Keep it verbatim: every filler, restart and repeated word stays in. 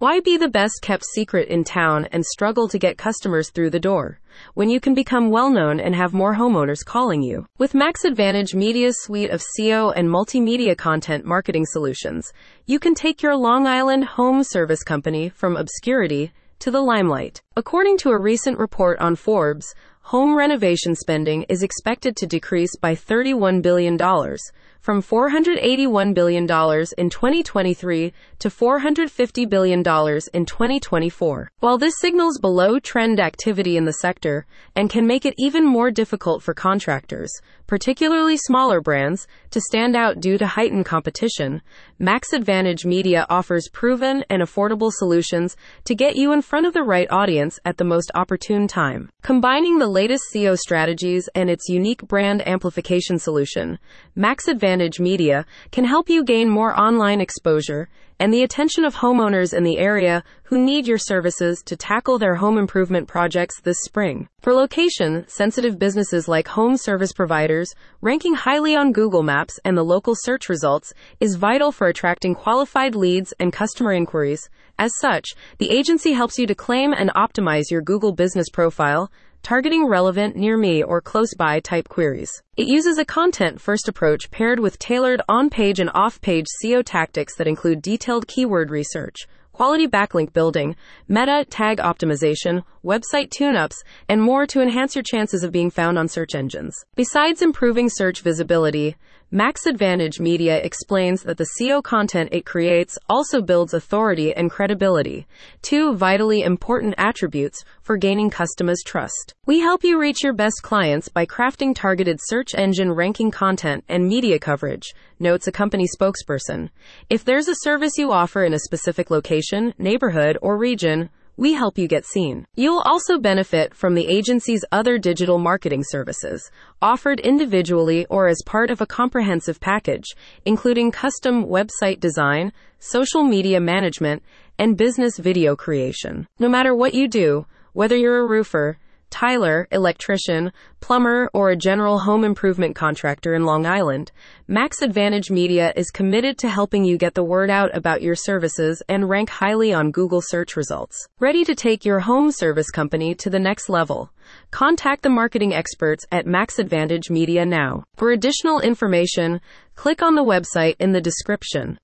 Why be the best kept secret in town and struggle to get customers through the door when you can become well known and have more homeowners calling you? With Max Advantage Media's suite of S E O and multimedia content marketing solutions, you can take your Long Island home service company from obscurity to the limelight. According to a recent report on Forbes, home renovation spending is expected to decrease by thirty-one billion dollars, from four hundred eighty-one billion dollars in twenty twenty-three to four hundred fifty billion dollars in twenty twenty-four. While this signals below-trend activity in the sector and can make it even more difficult for contractors, particularly smaller brands, to stand out due to heightened competition, Max Advantage Media offers proven and affordable solutions to get you in front of the right audience at the most opportune time. Combining the latest S E O strategies and its unique brand amplification solution, Max Advantage Media can help you gain more online exposure and the attention of homeowners in the area who need your services to tackle their home improvement projects this spring. For location-sensitive businesses like home service providers, ranking highly on Google Maps and the local search results is vital for attracting qualified leads and customer inquiries. As such, the agency helps you to claim and optimize your Google business profile, targeting relevant, near me, or close by type queries. It uses a content-first approach paired with tailored on-page and off-page S E O tactics that include detailed keyword research, quality backlink building, meta tag optimization, website tune-ups, and more to enhance your chances of being found on search engines. Besides improving search visibility, Max Advantage Media explains that the S E O content it creates also builds authority and credibility, two vitally important attributes for gaining customers' trust. We help you reach your best clients by crafting targeted search engine ranking content and media coverage, notes a company spokesperson. If there's a service you offer in a specific location, neighborhood, or region, we help you get seen. You'll also benefit from the agency's other digital marketing services, offered individually or as part of a comprehensive package, including custom website design, social media management, and business video creation. No matter what you do, whether you're a roofer, tiler, electrician, plumber, or a general home improvement contractor in Long Island, Max Advantage Media is committed to helping you get the word out about your services and rank highly on Google search results. Ready to take your home service company to the next level? Contact the marketing experts at Max Advantage Media now. For additional information, click on the website in the description.